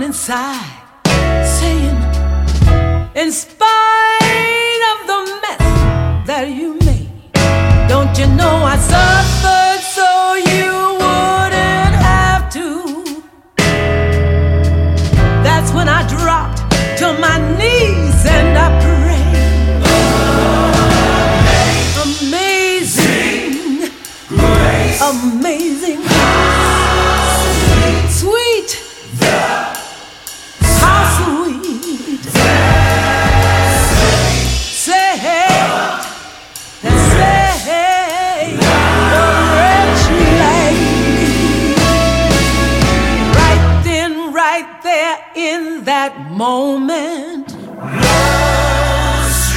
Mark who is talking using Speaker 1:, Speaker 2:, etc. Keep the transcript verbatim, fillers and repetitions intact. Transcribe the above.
Speaker 1: inside, saying, in spite of the mess that you made, don't you know I suffered so you wouldn't have to? That's when I dropped to my knees and I prayed. Amazing grace, amazing grace, sweet, how sweet, saved, that saved a wretch like me. Right then, right there in that moment,